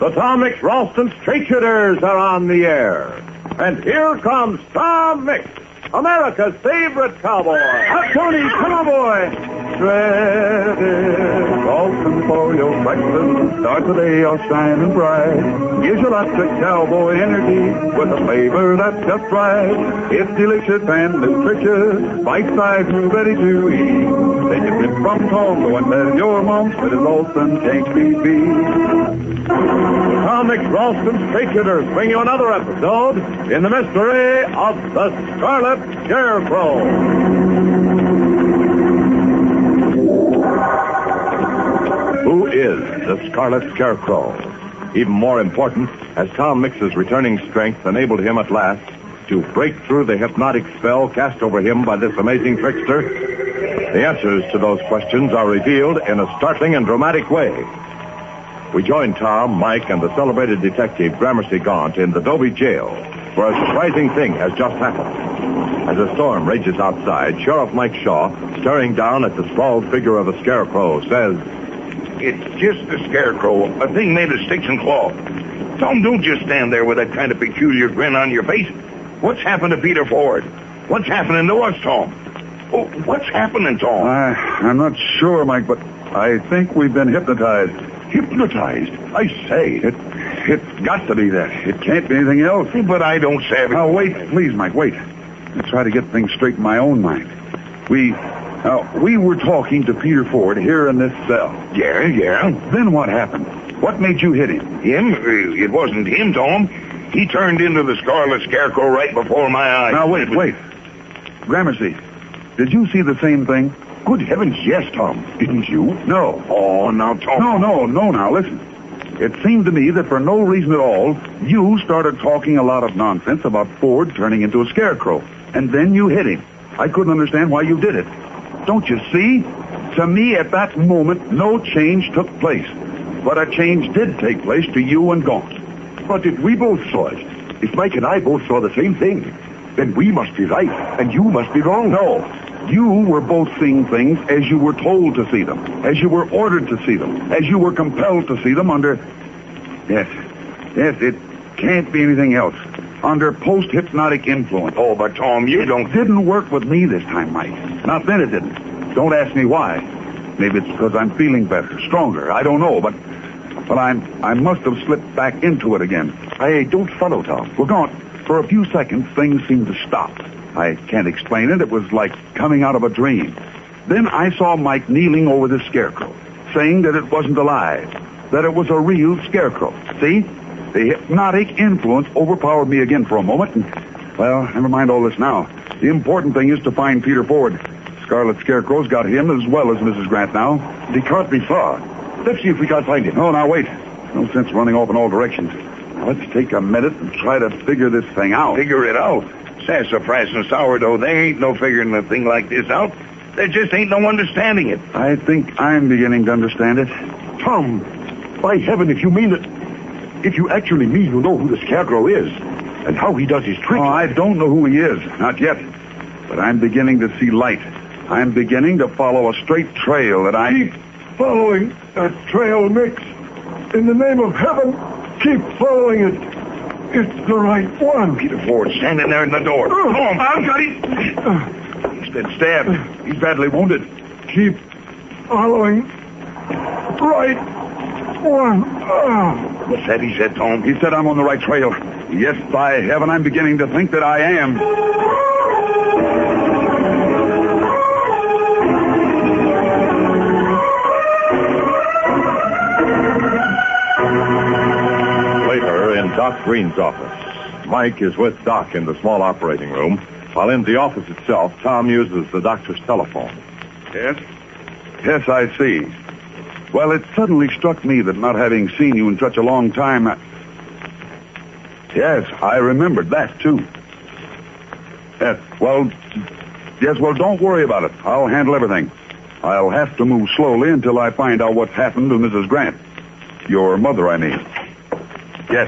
The Tom Mix Ralston Straight Shooters are on the air. And here comes Tom Mix, America's favorite cowboy. Tony Cowboy. Shredded Ralston for your breakfast. Start the day off shining bright. Gives you lots of cowboy energy with a flavor that's just right. It's delicious and nutritious, bite-sized and ready to eat. Take a sip from Tongo and tell your mom Shredded Ralston can't be beat. Tom Mix Ralston Straight Shooters bring you another episode in the mystery of the Scarlet Scarecrow. Who is the Scarlet Scarecrow? Even more important, has Tom Mix's returning strength enabled him at last to break through the hypnotic spell cast over him by this amazing trickster? The answers to those questions are revealed in a startling and dramatic way. We join Tom, Mike, and the celebrated detective Gramercy Gaunt in the Dobie jail, where a surprising thing has just happened. As a storm rages outside, Sheriff Mike Shaw, staring down at the sprawled figure of a scarecrow, says, "It's just a scarecrow, a thing made of sticks and cloth. Tom, don't just stand there with that kind of peculiar grin on your face. What's happened to Peter Ford? What's happening to us, Tom? Oh, what's happening, Tom?" I'm not sure, Mike, but I think we've been hypnotized. Hypnotized? I say. It's got to be that. It can't be anything else. But I don't say it. Now, wait, please, Mike, wait. Let's try to get things straight in my own mind. We were talking to Peter Ford here in this cell. Yeah. Then what happened? What made you hit him? Him? It wasn't him, Tom. He turned into the Scarlet Scarecrow right before my eyes. Now, wait. Gramercy, did you see the same thing? Good heavens, yes, Tom. Didn't you? No. Oh, now, Tom. No, now, listen. It seemed to me that for no reason at all, you started talking a lot of nonsense about Ford turning into a scarecrow. And then you hit him. I couldn't understand why you did it. Don't you see? To me, at that moment, no change took place. But a change did take place to you and Gaunt. But if we both saw it, if Mike and I both saw the same thing, then we must be right, and you must be wrong. No. You were both seeing things as you were told to see them, as you were ordered to see them, as you were compelled to see them under... Yes, it can't be anything else. Under post-hypnotic influence. Oh, but Tom, you don't... It didn't work with me this time, Mike. Not then it didn't. Don't ask me why. Maybe it's because I'm feeling better, stronger. I don't know, but I must have slipped back into it again. I don't follow, Tom. Well, Gaunt, for a few seconds, things seemed to stop. I can't explain it. It was like coming out of a dream. Then I saw Mike kneeling over the scarecrow, saying that it wasn't alive, that it was a real scarecrow. See? The hypnotic influence overpowered me again for a moment. And, well, never mind all this now. The important thing is to find Peter Ford. Scarlet Scarecrow's got him as well as Mrs. Grant now. He can't be far. Let's see if we can't find him. Oh, now wait. No sense running off in all directions. Now, let's take a minute and try to figure this thing out. Figure it out? Sassafras and sourdough, there ain't no figuring a thing like this out. There just ain't no understanding it. I think I'm beginning to understand it. Tom, by heaven, if you mean it... If you actually mean you know who the Scarecrow is and how he does his tricks... Oh, I don't know who he is. Not yet. But I'm beginning to see light. I'm beginning to follow a straight trail that I... Keep following that trail, Mix. In the name of heaven, keep following it. It's the right one. Peter Ford standing there in the door. Tom, I've got him. He's been stabbed. He's badly wounded. Keep following right one. What's that he said, Tom? He said I'm on the right trail. Yes, by heaven, I'm beginning to think that I am. Later, in Doc Green's office, Mike is with Doc in the small operating room, while in the office itself, Tom uses the doctor's telephone. Yes, I see. Well, it suddenly struck me that not having seen you in such a long time... Yes, I remembered that, too. Yes, well, don't worry about it. I'll handle everything. I'll have to move slowly until I find out what's happened to Mrs. Grant. Your mother, I mean. Yes.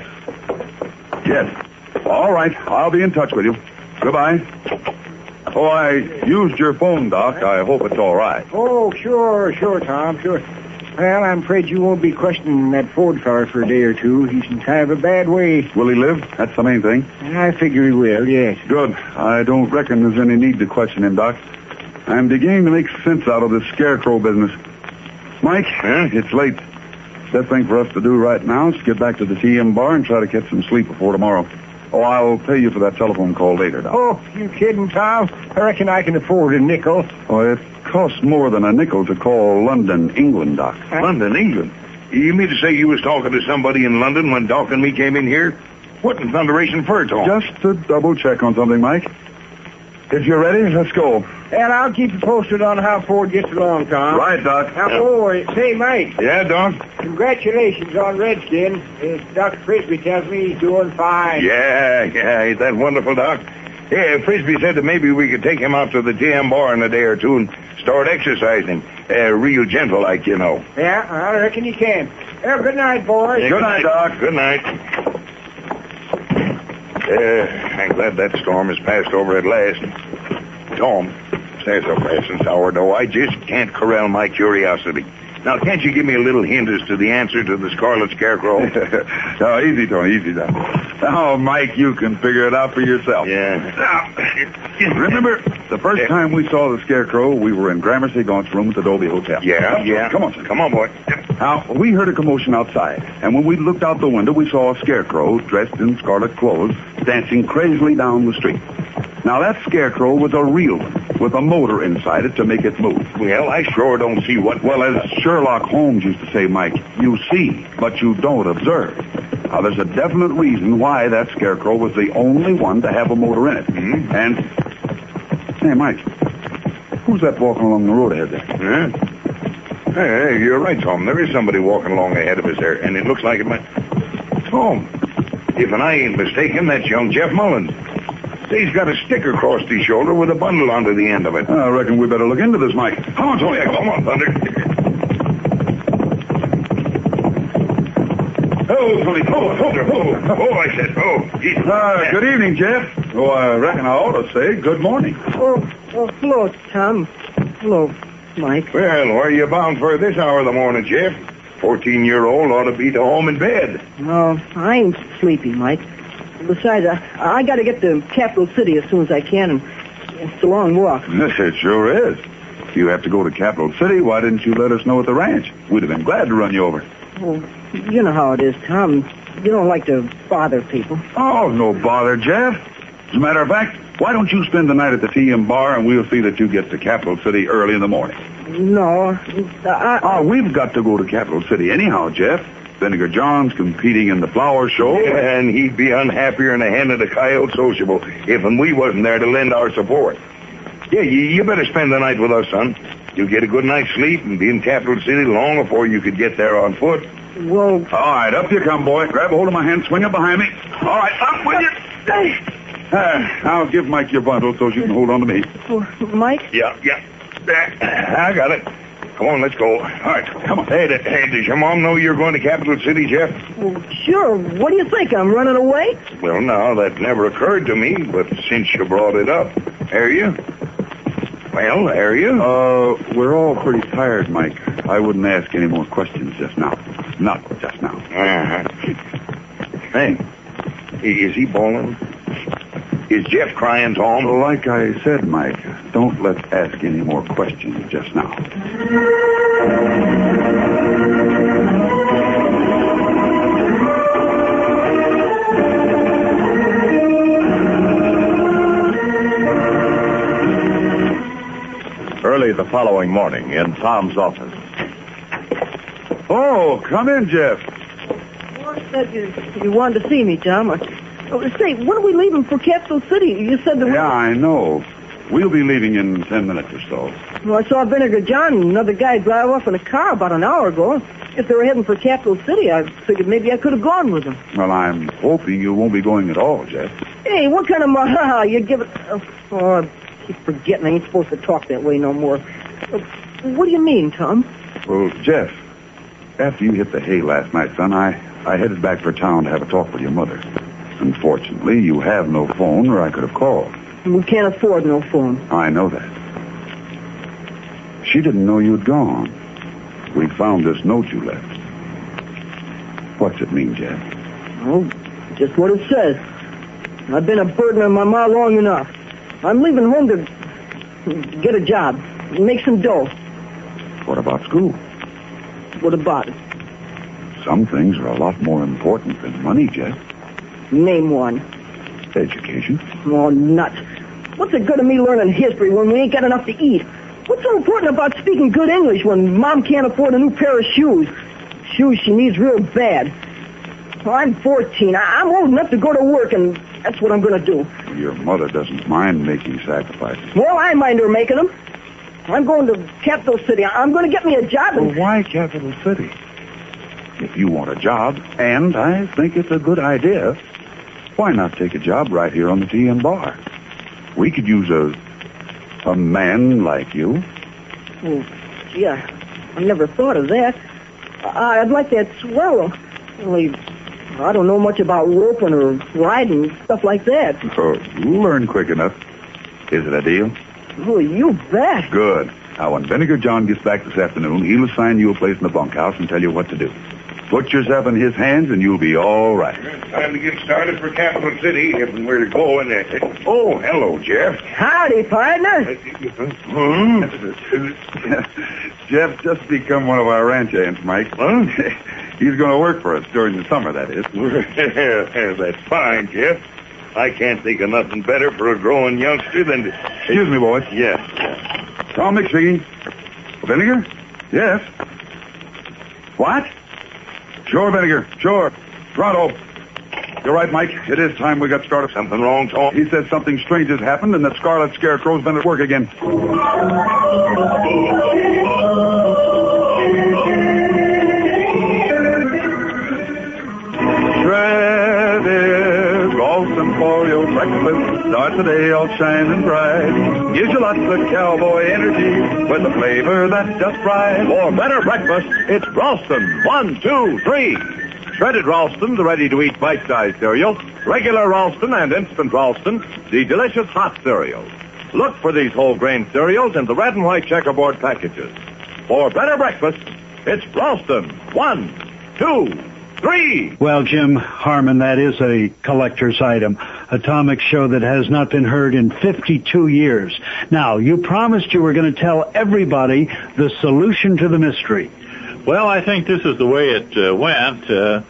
All right, I'll be in touch with you. Goodbye. Oh, I used your phone, Doc. I hope it's all right. Oh, sure, Tom, sure. Well, I'm afraid you won't be questioning that Ford feller for a day or two. He's in kind of a bad way. Will he live? That's the main thing. I figure he will, yes. Good. I don't reckon there's any need to question him, Doc. I'm beginning to make sense out of this scarecrow business. Mike, it's late. Best thing for us to do right now is get back to the TM bar and try to get some sleep before tomorrow. Oh, I'll pay you for that telephone call later, Doc. Oh, you kidding, Tom? I reckon I can afford a nickel. Oh, it costs more than a nickel to call London, England, Doc. London, England? You mean to say you was talking to somebody in London when Doc and me came in here? What in thunderation for, Tom? Just to double check on something, Mike. If you're ready, let's go. And I'll keep you posted on how Ford gets along, Tom. Right, Doc. Now, say, Mike. Yeah, Doc? Congratulations on Redskin. Dr. Frisbee tells me he's doing fine. Yeah, ain't that wonderful, Doc? Yeah, Frisbee said that maybe we could take him out to the TM bar in a day or two and start exercising. Real gentle like, you know. Yeah, I reckon you can. Well, good night, boys. Yeah, good night, Doc. Good night. I'm glad that storm has passed over at last. Tom, says a pressing sourdough, I just can't corral my curiosity. Now, can't you give me a little hint as to the answer to the Scarlet Scarecrow? Oh, easy, Tony, easy, Doc. Oh, Mike, you can figure it out for yourself. Yeah. Now, remember, the first time we saw the Scarecrow, we were in Gramercy Gaunt's room at the Dolby Hotel. Yeah. Come on, son. Come on, boy. Now, we heard a commotion outside, and when we looked out the window, we saw a Scarecrow dressed in scarlet clothes dancing crazily down the street. Now, that Scarecrow was a real one, with a motor inside it to make it move. Well, I sure don't see what... Well, as Sherlock Holmes used to say, Mike, you see, but you don't observe. Now, there's a definite reason why that Scarecrow was the only one to have a motor in it. Mm-hmm. And, hey, Mike, who's that walking along the road ahead there? Hey, you're right, Tom. There is somebody walking along ahead of us there, and it looks like it might... Tom, if I ain't mistaken, that's young Jeff Mullins. He's got a sticker across his shoulder with a bundle onto the end of it. I reckon we better look into this, Mike. Come on, Tony. Come on, Thunder. Oh, Tony. Oh, I said, Jesus. Good evening, Jeff. Oh, I reckon I ought to say good morning. Oh, hello, Tom. Hello, Mike. Well, where are you bound for this hour of the morning, Jeff? 14-year-old ought to be to home in bed. No, I ain't sleepy, Mike. Besides, I got to get to Capital City as soon as I can, and it's a long walk. It sure is. If you have to go to Capital City, why didn't you let us know at the ranch? We'd have been glad to run you over. Well, you know how it is, Tom. You don't like to bother people. Oh, no bother, Jeff. As a matter of fact, why don't you spend the night at the TM bar, and we'll see that you get to Capital City early in the morning. No, we've got to go to Capital City anyhow, Jeff. Vinegar John's competing in the flower show. Yeah, and he'd be unhappier than a hen at a coyote sociable if we wasn't there to lend our support. Yeah, you better spend the night with us, son. You'll get a good night's sleep and be in Capital City long before you could get there on foot. Well... All right, up you come, boy. Grab a hold of my hand, swing it behind me. All right, up with you. I'll give Mike your bundle so you can hold on to me. Mike? Yeah. I got it. Come on, let's go. All right, come on. Hey, does your mom know you're going to Capital City, Jeff? Well, sure. What do you think? I'm running away? Well, no, that never occurred to me, but since you brought it up, are you? Well, are you? We're all pretty tired, Mike. I wouldn't ask any more questions just now. Not just now. Hey, is he bawling? Is Jeff crying, Tom? Like I said, Mike, don't let's ask any more questions just now. Early the following morning in Tom's office. Oh, come in, Jeff. Well, said you wanted to see me, Tom. Say, when are we leaving for Capital City? You said that... Yeah, I know. We'll be leaving in 10 minutes or so. Well, I saw Vinegar John and another guy drive off in a car about an hour ago. If they were heading for Capital City, I figured maybe I could have gone with them. Well, I'm hoping you won't be going at all, Jeff. Hey, what kind of mahaha you give it... Oh, I keep forgetting I ain't supposed to talk that way no more. What do you mean, Tom? Well, Jeff, after you hit the hay last night, son, I headed back for town to have a talk with your mother. Unfortunately, you have no phone, or I could have called. We can't afford no phone. I know that. She didn't know you'd gone. We found this note you left. What's it mean, Jeff? Oh, just what it says. I've been a burden on my ma long enough. I'm leaving home to get a job, make some dough. What about school? What about it? Some things are a lot more important than money, Jeff. Name one. Education. Oh, nuts. What's the good of me learning history when we ain't got enough to eat? What's so important about speaking good English when Mom can't afford a new pair of shoes? Shoes she needs real bad. Well, I'm 14. I'm old enough to go to work, and that's what I'm going to do. Your mother doesn't mind making sacrifices. Well, I mind her making them. I'm going to Capital City. I'm going to get me a job. Well, why Capital City? If you want a job, and I think it's a good idea, why not take a job right here on the T&M bar? We could use a man like you. Oh, yeah, I never thought of that. I'd like that swell. Only, I don't know much about roping or riding, stuff like that. Oh, you'll learn quick enough. Is it a deal? Oh, you bet. Good. Now, when Vinegar John gets back this afternoon, he'll assign you a place in the bunkhouse and tell you what to do. Put yourself in his hands, and you'll be all right. It's time to get started for Capital City, if and where to go. And oh, hello, Jeff. Howdy, partner. Jeff's just become one of our ranch hands, Mike. Huh? He's going to work for us during the summer, that is. That's fine, Jeff. I can't think of nothing better for a growing youngster than to... Excuse me, boys. Yes. Tom McShiggy. Vinegar? Yes. What? Sure, Vinegar. Sure. Toronto. You're right, Mike. It is time we got started. Something wrong, Tom? He says something strange has happened and that Scarlet Scarecrow's been at work again. Shredded Ralston for your breakfast. Start the day all shining bright. Gives you lots of cowboy energy with a flavor that's just right. For better breakfast, it's Ralston. 1, 2, 3. Shredded Ralston, the ready-to-eat bite-sized cereal. Regular Ralston and instant Ralston, the delicious hot cereal. Look for these whole grain cereals in the red and white checkerboard packages. For better breakfast, it's Ralston. 1, 2, 3. Well, Jim Harmon, that is a collector's item. Atomic show that has not been heard in 52 years. Now, you promised you were going to tell everybody the solution to the mystery. Well, I think this is the way it went.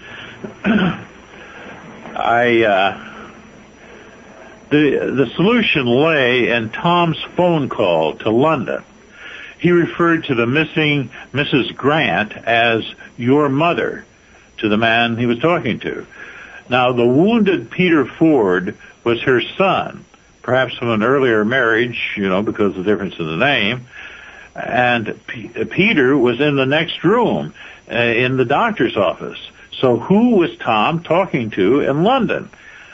The solution lay in Tom's phone call to London. He referred to the missing Mrs. Grant as your mother to the man he was talking to. Now, the wounded Peter Ford was her son, perhaps from an earlier marriage, because of the difference in the name. And Peter was in the next room, in the doctor's office. So who was Tom talking to in London?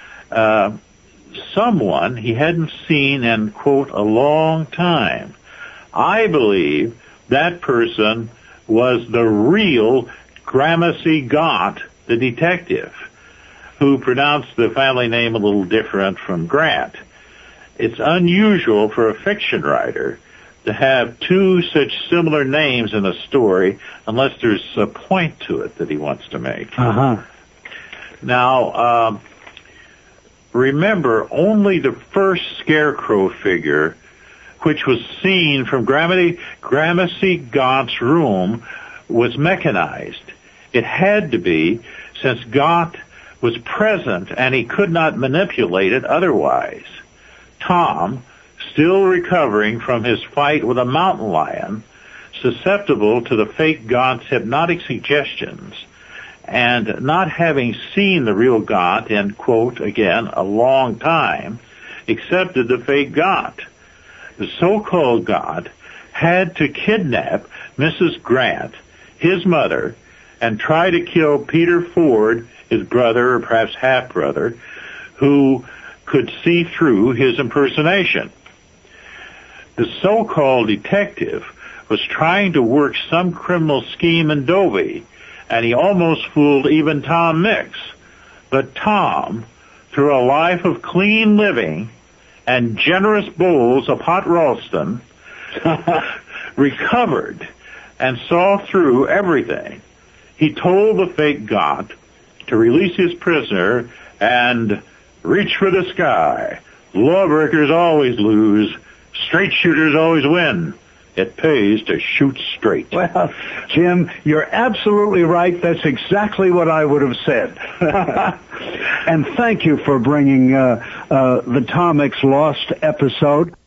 Someone he hadn't seen in, quote, a long time. I believe that person was the real Gramercy Gaunt, the detective, who pronounced the family name a little different from Grant. It's unusual for a fiction writer to have two such similar names in a story unless there's a point to it that he wants to make. Uh-huh. Now, remember, only the first Scarecrow figure, which was seen from Gramercy Gaunt's room, was mechanized. It had to be, since Gaunt was present and he could not manipulate it otherwise. Tom, still recovering from his fight with a mountain lion, susceptible to the fake Gaunt's hypnotic suggestions, and not having seen the real Gaunt in, quote, again, a long time, accepted the fake Gaunt. The so-called Gaunt had to kidnap Mrs. Grant, his mother, and try to kill Peter Ford, his brother, or perhaps half-brother, who could see through his impersonation. The so-called detective was trying to work some criminal scheme in Dovey, and he almost fooled even Tom Mix. But Tom, through a life of clean living and generous bowls of hot Ralston, recovered and saw through everything. He told the fake Gaunt to release his prisoner and reach for the sky. Lawbreakers always lose. Straight shooters always win. It pays to shoot straight. Well, Jim, you're absolutely right. That's exactly what I would have said. And thank you for bringing the Tom Mix Lost episode.